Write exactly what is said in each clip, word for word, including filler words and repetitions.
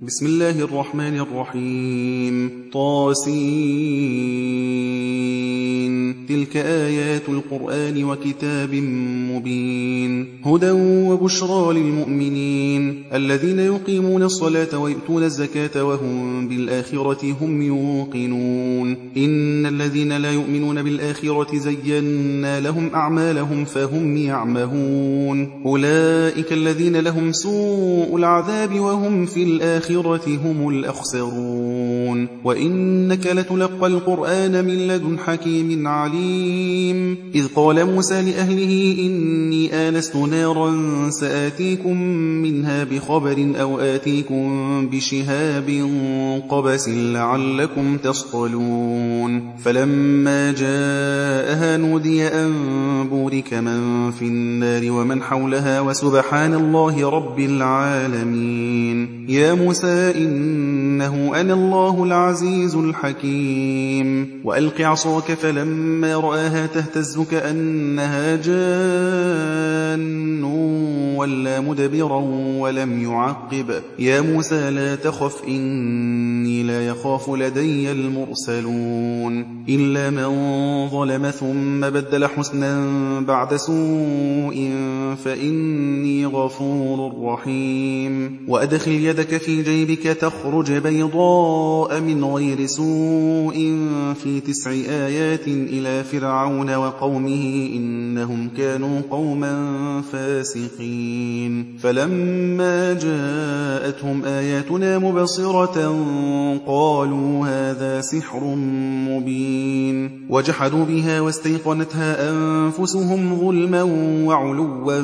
بسم الله الرحمن الرحيم. طاسين. تلك آيات القرآن وكتاب مبين، هدى وبشرى للمؤمنين الذين يقيمون الصلاة ويؤتون الزكاة وهم بالآخرة هم يوقنون. إن الذين لا يؤمنون بالآخرة زينا لهم أعمالهم فهم يعمهون. أولئك الذين لهم سوء العذاب وهم في الآخرة هم الأخسرون. وإنك لتلقى القرآن من لدن حكيم عليم. إذ قال موسى لأهله إني آنست نارا سآتيكم منها بخبر أو آتيكم بشهاب قبس لعلكم تصطلون. فلما جاءها نودي أن بورك من في النار ومن حولها وسبحان الله رب العالمين. يا موسى إنه أنا الله العزيز الحكيم. وألق عصاك فلما رآها تهتز كأنها جان ولا مدبرا ولم يعقب. يا موسى لا تخف إني لا يخاف لدي المرسلون. إلا من ظلم ثم بدل حسنا بعد سوء فإني غفور رحيم. وأدخل يدك في جيبك تخرج بيضاء من غير سوء في تسع آيات إلى فرعون وقومه إنهم كانوا قوما فاسقين. فلما جاءتهم آياتنا مبصرة قالوا هذا سحر مبين. وجحدوا بها واستيقنتها أنفسهم ظلما وعلوا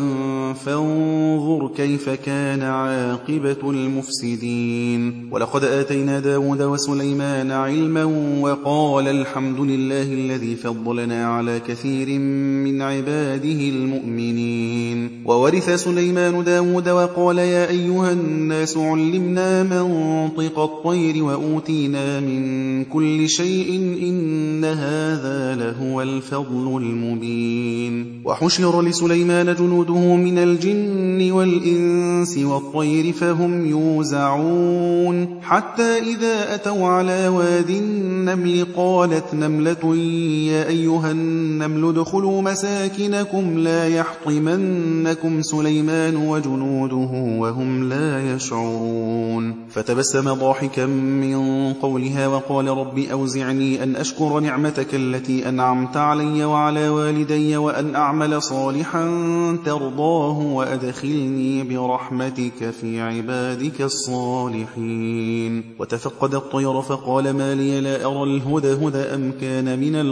فانظر كيف كان عاقبة المفسدين. ولقد آتينا داود وسليمان علما وقال الحمد لله الذي فضلنا على كثير من عباده المؤمنين. وورث سليمان داود وقال يا أيها الناس علمنا منطق الطير وأوتينا من كل شيء إن هذا لهو الفضل المبين. وحشر لسليمان جنوده من الجن والإنس والطير فهم يوزعون. حتى إذا أتوا على واد النمل قالت نملة يا أيها النمل ادخلوا مساكنكم لا يحطمنكم سليمان وجنوده وهم لا يشعرون. فتبسم ضاحكا من قولها وقال رب أوزعني أن أشكر نعمتك التي أنعمت علي وعلى والدي وأن أعمل صالحا ترضاه وأدخلني برحمتك في عبادك الصالحين. وتفقد الطير فقال ما لي لا أرى الهدهد أم كان من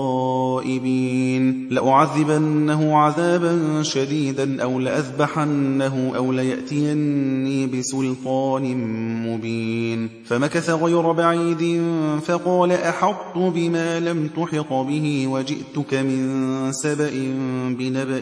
الغائبين. لأعذبنه عذابا شديدا أو لأذبحنه أو ليأتيني بسلطان مبين. فمكث غير بعيد فقال أحطت بما لم تحط به وجئتك من سبأ بنبأ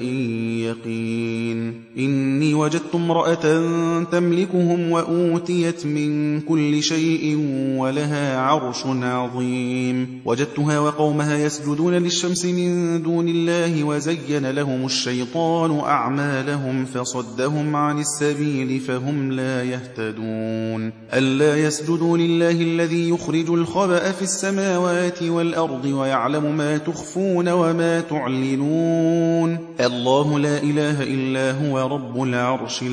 يقين. إني وجدت امرأة تملكهم وأوتيت من كل شيء ولها عرش عظيم. وجدتها وقومها يسجدون للشمس من دون الله وزين لهم الشيطان أعمالهم فصدهم عن السبيل فهم لا يهتدون. ألا يسجدوا لله الذي يخرج الخبأ في السماوات والأرض ويعلم ما تخفون وما تعلنون. الله لا إله إلا هو رب العرش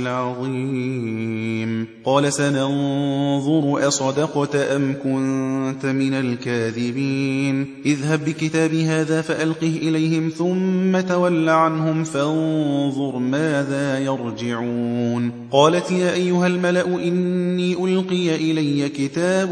العظيم. قال سننظر أصدقت أم كنت من الكاذبين. اذهب بكتابي هذا فألقه إليهم ثم تول عنهم فانظر ماذا يرجعون. قالت يا أيها الملأ إني ألقي إلي كتاب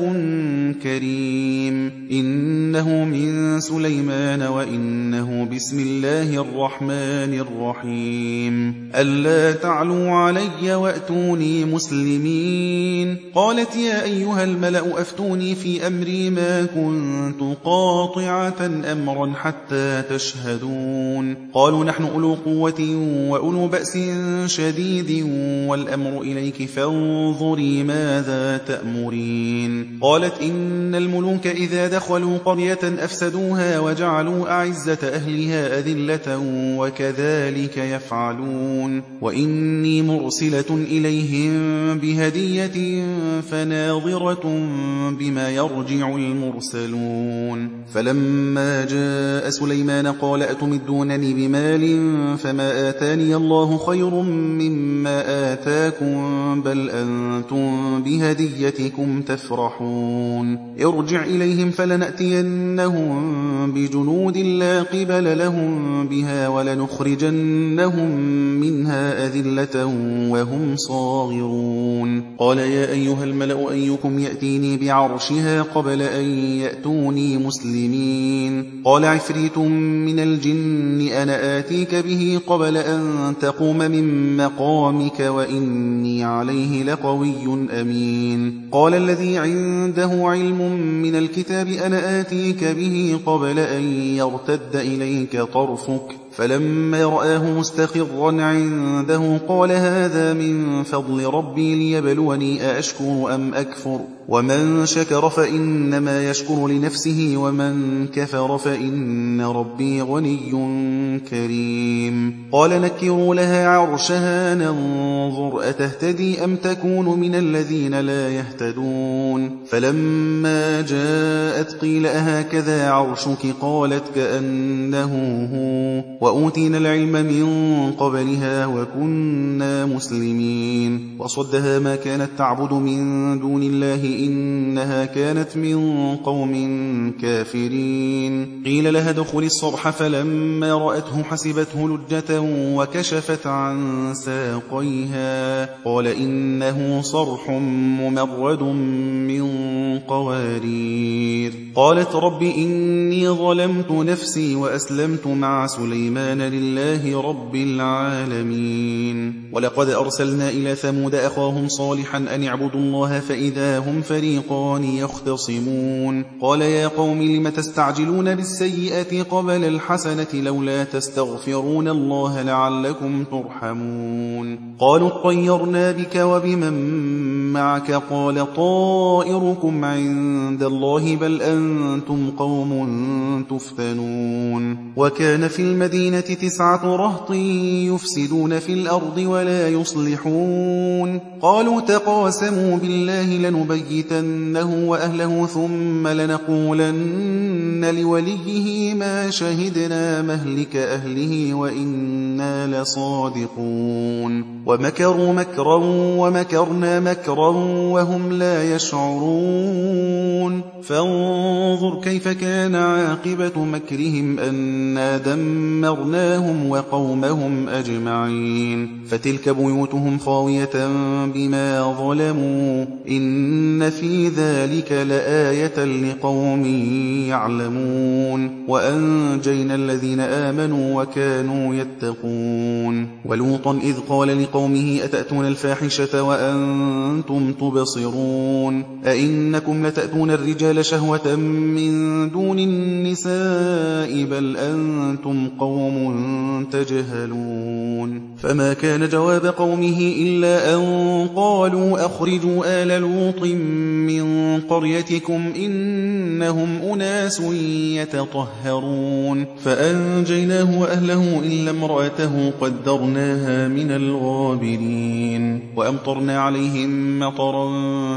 كريم إنه من سليمان وإنه بسم الله الرحمن الرحيم. ألا تعلوا علي وأتوني مسلمين. قالت يا أيها الملأ أفتوني في أمري ما كنت قاطعة أمرا حتى تشهدون قالوا نحن أولو قوة وأولو بأس شديد والأمر إليك فانظري ماذا تأمرين قالت إن الملوك إذا دخلوا قرية أفسدوها وجعلوا أعزة أهلها أذلة وكذلك يفعلون وإني مرسلة إليهم بهدية فناظرة بما يرجع المرسلون فلما جاء سليمان قال أتمدونني بمال فما آتاني الله خير مما آتاكم بل أنتم بهديتكم تفرحون ارجع إليهم فلنأتينهم بجنود لا قبل لهم بها ولنخرجنهم منها أذلة وهم صاغرون قال يا أيها الملأ أيكم يأتيني بعرشها قبل أن يأتوني مسلمين قال عفريت من الجن أنا آتيك به قبل أن تقوم من مقامك وإني عليه لقوي أمين قال الذي عنده علم من الكتاب أنا آتيك به قبل أن يرتد إليك طرفك فلما رآه مستقرا عنده قال هذا من فضل ربي ليبلوني أأشكر أم أكفر ومن شكر فإنما يشكر لنفسه ومن كفر فإن ربي غني كريم قال نكروا لها عرشها ننظر أتهتدي أم تكون من الذين لا يهتدون فلما جاءت قيل أهكذا عرشك قالت كأنه هو وأوتينا العلم من قبلها وكنا مسلمين وصدها ما كانت تعبد من دون الله إنها كانت من قوم كافرين قيل لها ادخل الصرح فلما رأته حسبته لجة وكشفت عن ساقيها قال إنه صرح ممرد من قوارير قالت رب إني ظلمت نفسي وأسلمت مع سليمان لله رب العالمين ولقد أرسلنا إلى ثمود أخاهم صالحا أن اعبدوا الله فإذا هم فريقان يختصمون قال يا قوم لم تستعجلون بالسيئة قبل الحسنة لولا تستغفرون الله لعلكم ترحمون قالوا اطيرنا بك وبمن معك قال طائركم عند الله بل أنتم قوم تفتنون وكان في المدينة تسعة رهط يفسدون في الأرض ولا يصلحون قالوا تقاسموا بالله لنبيتنه وأهله ثم لنقولن لوليه ما شهدنا مهلك أهله وإنا لصادقون ومكروا مكرا ومكرنا مكرا وهم لا يشعرون فانظر كيف كان عاقبة مكرهم أنا دمرناهم وقومهم أجمعين فتلك بيوتهم خاوية بما ظلموا إن في ذلك لآية لقوم يعلمون وأنجينا الذين آمنوا وكانوا يتقون ولوطا إذ قال لقومه أتأتون الفاحشة وأنتم تبصرون أئنكم لتأتون الرجال شهوة من دون النساء بل أنتم قوم تجهلون فما كان جواب قومه إلا أن قالوا أخرجوا آل لوط من قريتكم إنهم أناس يتطهرون فأنجيناه وأهله إلا امرأته قدرناها من الغابرين وأمطرنا عليهم مطرا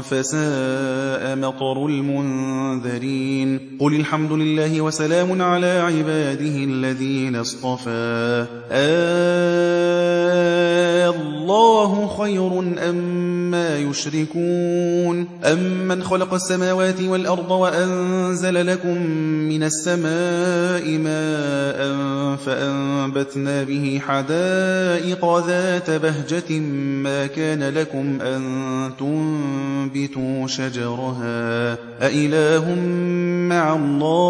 فساء مطر المنذرين قل الحمد لله وسلام على عباده الذين اصطفى الله خير أما يشركون أمن خلق السماوات والأرض وأنزل لكم من السماء ماء فأنبتنا به حدائق ذات بهجة ما كان لكم أن تنبتوا شجرها أإله مع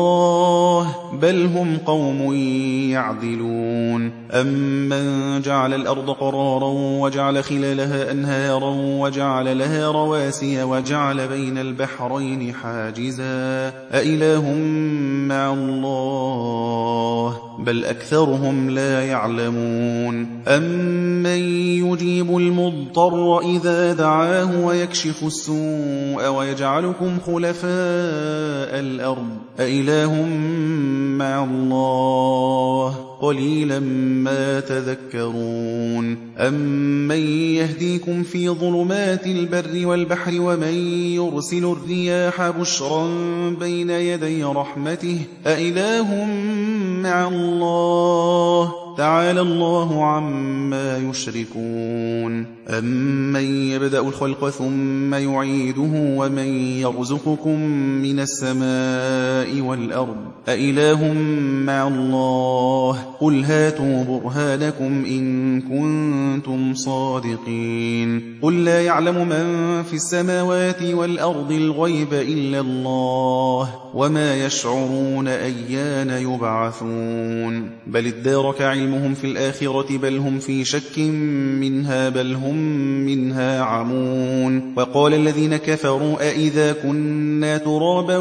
الله بل هم قوم يعدلون أمن جعل وجعل الأرض قرارا وجعل خلالها أنهارا وجعل لها رواسي وجعل بين البحرين حاجزا أإله مع الله بل أكثرهم لا يعلمون أمن يجيب المضطر إذا دعاه ويكشف السوء ويجعلكم خلفاء الأرض أإله مع الله قليلا ما تذكرون أمن يهديكم في ظلمات البر والبحر ومن يرسل الرياح بشرا بين يدي رحمته أإله مع الله تعالى الله عما يشركون أمن يبدأ الخلق ثم يعيده ومن يرزقكم من السماء والأرض أإله مع الله قل هاتوا برهانكم إن كنتم صادقين قل لا يعلم من في السماوات والأرض الغيب إلا الله وما يشعرون أيان يبعثون بل ادارك علمهم في الآخرة بل هم في شك منها بل هم منها عمون وقال الذين كفروا أئذا كنا ترابا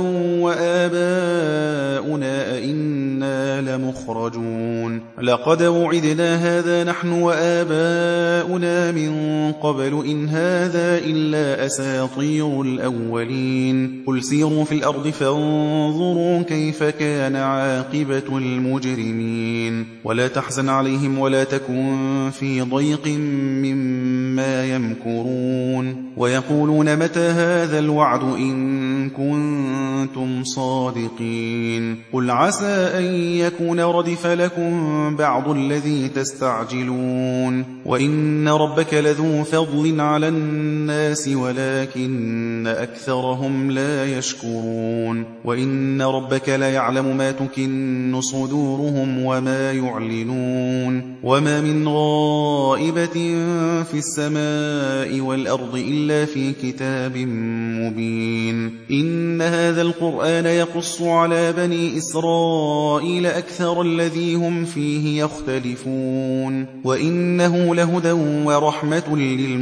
وآباؤنا أئنا لمخرجون لقد وعدنا هذا نحن وآباؤنا من قبل إن هذا إلا أساطير الأولين قل سيروا في الأرض فانظروا كيف كان عاقبة المجرمين ولا تحزن عليهم ولا تكن في ضيق مما يمكرون ويقولون متى هذا الوعد إن كنتم صادقين قل عسى أن يكون ردف لكم بعض الذي تستعجلون وإن ربك لذو فضل على الناس ولكن أكثرهم لا يشكرون وإن ربك ليعلم ما تكن صدورهم وما يعلنون وما من غائبة في السماء والأرض إلا في كتاب مبين إن هذا القرآن يقص على بني إسرائيل أكثر الذي هم فيه يختلفون وإنه لهدى ورحمة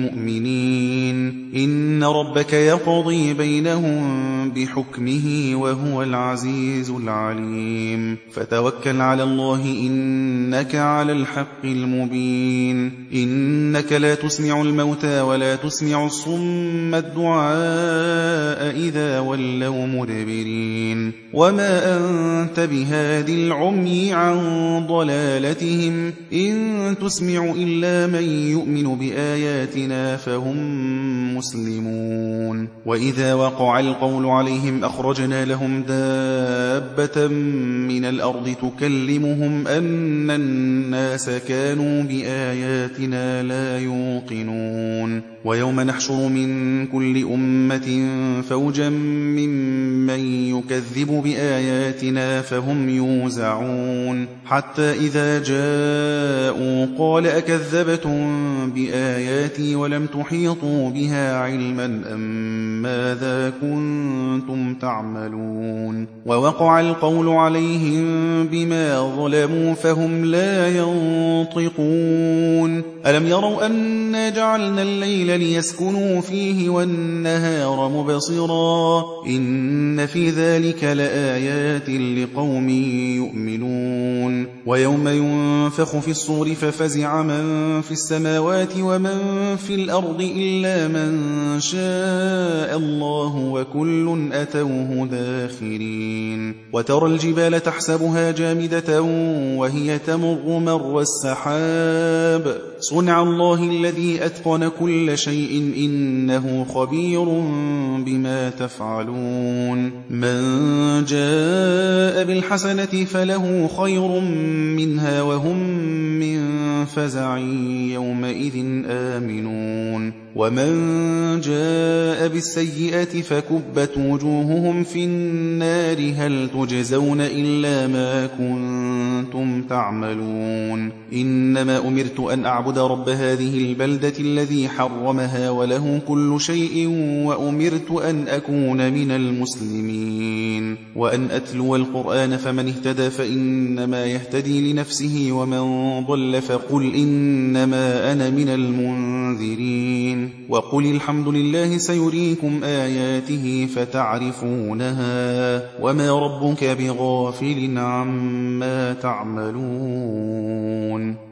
للمؤمنين إن ربك يقضي بينهم بحكمه وهو العزيز العليم فتوكل على الله إنك على الحق المبين إنك لا تسمع الموتى ولا تسمع الصم الدعاء إذا ولوا مدبرين وما أنت بهاد العمي عن ضلالتهم إن تسمع إلا من يؤمن بآياتنا فهم مسلمون وإذا وقع القول عليهم أخرجنا لهم دابة من الأرض تكلمهم أن الناس كانوا بآياتنا لا يوقنون ويوم نحشر من كل أمة فوجا ممن يكذب بآياتنا فهم يوزعون حتى إذا جاءوا قال أكذبتم بآياتي ولم تحيطوا بها علما أم ماذا كنتم تعملون ووقع القول عليهم بما ظلموا فهم لا ينطقون ألم يروا أنا جعلنا الليل ليسكنوا فيه والنهار مبصرا إن في ذلك لآيات لقوم يؤمنون ويوم ينفخ في الصور ففزع من في السماوات ومن في الأرض إلا من شاء الله وكل أتوه داخرين وترى الجبال تحسبها جامدة وهي تمر مر السحاب صنع الله الذي أتقن كل شيء إنه خبير بما تفعلون من جاء بالحسنة فله خير منها وهم من فزع يومئذ آمنون ومن جاء بالسيئة فكبت وجوههم في النار هل تجزون إلا ما كنتم تعملون إنما أمرت أن أعبد رب هذه البلدة الذي حرمها وله كل شيء وأمرت أن أكون من المسلمين وأن أتلو القرآن فمن اهتدى فإنما يهتدي لنفسه ومن ضل فقل إنما أنا من المنذرين وقل الحمد لله سيريكم آياته فتعرفونها وما ربك بغافل عما تعملون